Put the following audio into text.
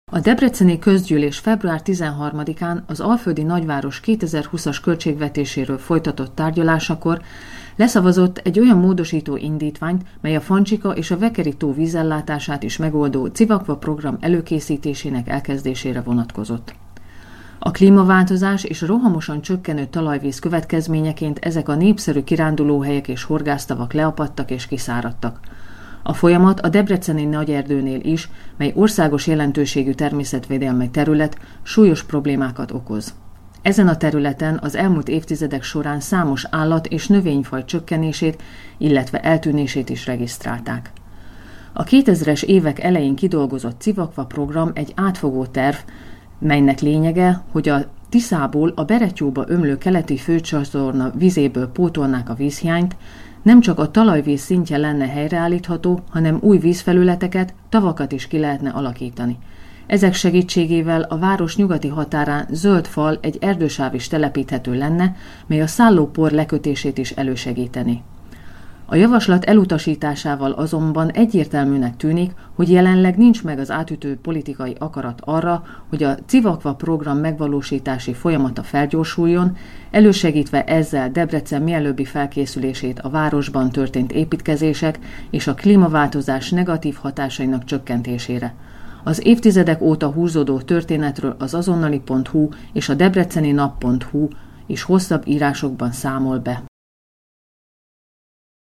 A debreceni közgyűlés február 13-án az Alföldi Nagyváros 2020-as költségvetéséről folytatott tárgyalásakor leszavazott egy olyan módosító indítványt, mely a Fancsika és a Vekeri tó vízellátását is megoldó Civakva program előkészítésének elkezdésére vonatkozott. A klímaváltozás és a rohamosan csökkenő talajvíz következményeként ezek a népszerű kirándulóhelyek és horgásztavak leapadtak és kiszáradtak. A folyamat a debreceni Nagyerdőnél is, mely országos jelentőségű természetvédelmi terület, súlyos problémákat okoz. Ezen a területen az elmúlt évtizedek során számos állat- és növényfaj csökkenését, illetve eltűnését is regisztrálták. A 2000-es évek elején kidolgozott Civakva program egy átfogó terv, melynek lényege, hogy a Tiszából a Berettyóba ömlő keleti főcsatorna vizéből pótolnák a vízhiányt, nem csak a talajvíz szintje lenne helyreállítható, hanem új vízfelületeket, tavakat is ki lehetne alakítani. Ezek segítségével a város nyugati határán zöld fal, egy erdősáv is telepíthető lenne, mely a szállópor lekötését is elősegíteni. A javaslat elutasításával azonban egyértelműnek tűnik, hogy jelenleg nincs meg az átütő politikai akarat arra, hogy a Civakva program megvalósítási folyamata felgyorsuljon, elősegítve ezzel Debrecen mielőbbi felkészülését a városban történt építkezések és a klímaváltozás negatív hatásainak csökkentésére. Az évtizedek óta húzódó történetről az azonnali.hu és a debreceni nap.hu is hosszabb írásokban számol be.